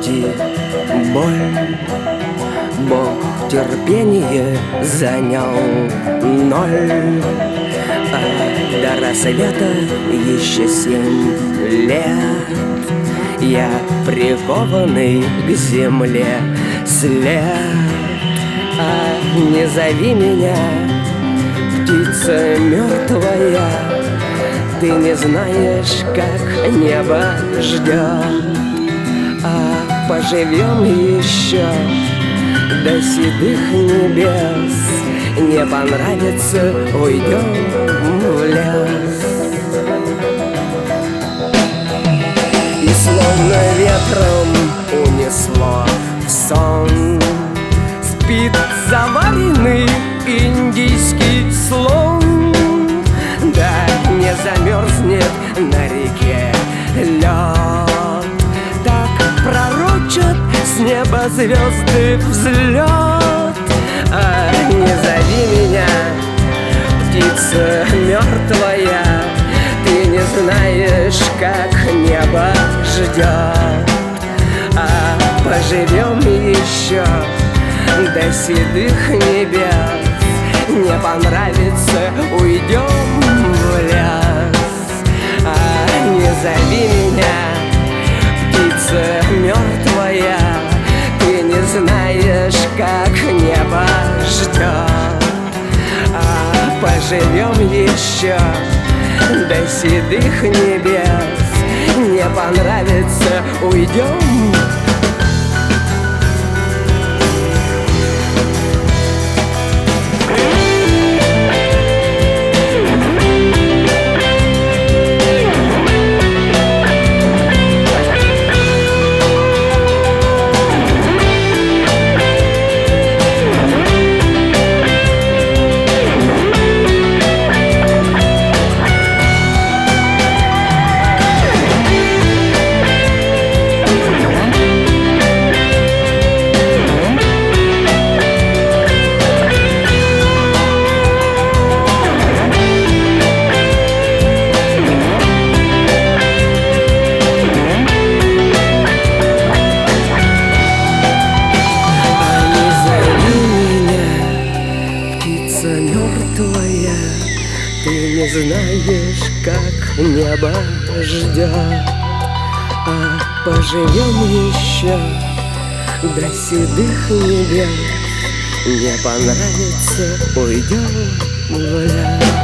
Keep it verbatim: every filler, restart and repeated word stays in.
груди боль. Бог терпение занял ноль, а до рассвета еще семь лет. Я прикованный к земле след. А не зови меня, птица мертвая, ты не знаешь, как небо ждет. А поживем еще до седых небес. Не понравится, уйдем в лес. И словно ветром унесло в сон, спит заваренный индийский слон. Да не замерзнет на реке лед, так пророчат с неба звезды взлет. А не зови меня, птица мертвая, ты не знаешь, как небо ждет. А поживем еще до седых небес. Не понравится, уйдем в лес. А не зови меня, птица мертвая, ты не знаешь, как небо ждет. А поживем еще до седых небес. Не понравится, уйдем. Мертвая, ты не знаешь, как небо ждет. А поживем еще до седых небес. Не понравится, уйдем в лес.